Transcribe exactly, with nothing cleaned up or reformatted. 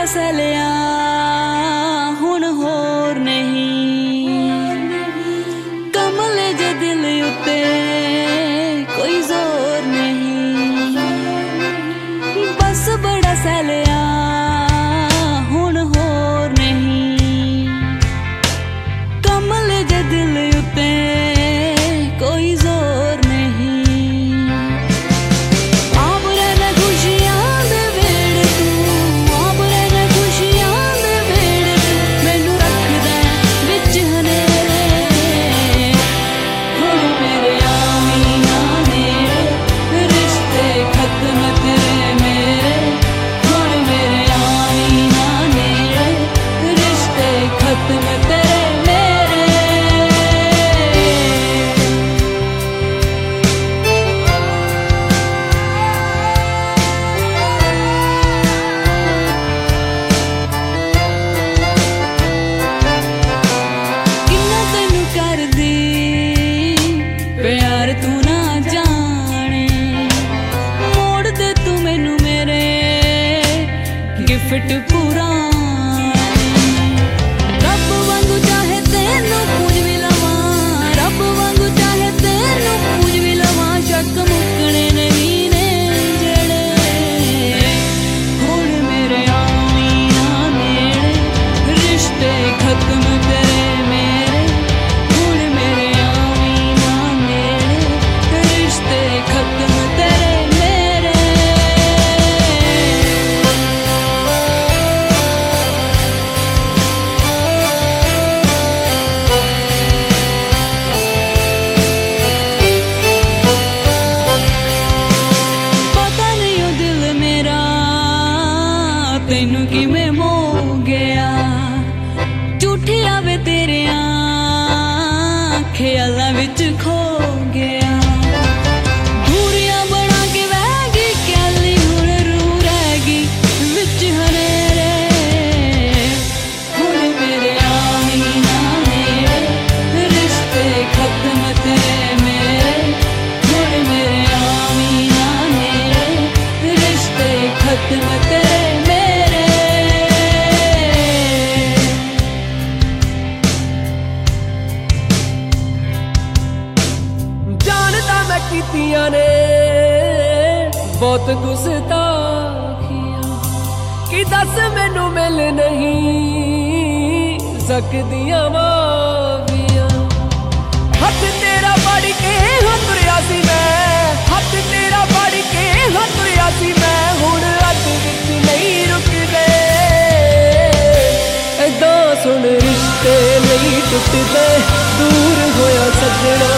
सैलिया हुण होर नहीं, कमल जे दिल उत्ते कोई जोर नहीं। बस बड़ा सैलिया हुण होर नहीं, कमल जे दिल उत्ते कोई जोर नहीं। प्यार तू ना जाने, मोड़ दे तू मैनू मेरे गिफ्ट पुराने। रब वांगू चाहे तेनू पूज भी लवां, रब वांगू चाहे तेनू पूज भी लवां, शक मुकने नहीं ने जेड़े। हुण मेरे आवी ना नेड़े, रिश्ते खत्म तेरे मेरे। हुण मेरे आवी ना नेड़े, रिश्ते खत्म तेरे मेरे। पता नहीं ओ दिल मेरा तेनू किवें मोह गया, झूठे आवे तेरियां ख्यालां विच खो गया। दूरियां बना के बह गई क्याली, हुण रू रह गई विच हनेरे। हुण मेरे आवी ना नेड़े, रिश्ते खत्म तेरे मेरे। हुण मेरे आवी ना नेड़े, रिश्ते खत्म तेरे मेरे। जानदा मैं कीतियां ने बहुत गुस्ताखियां, कि दस मैनू मिल नहीं सकदियां माफियां। हथ तेरा फड़ के हाँ तुरिया सी मैं, हथ तेरा फड़ के हाँ तुरिया सी मैं। हुण अज विच नहीं रुकदे, ऐदां सुन रिश्ते नहीं टुटदे। दूर होया सजना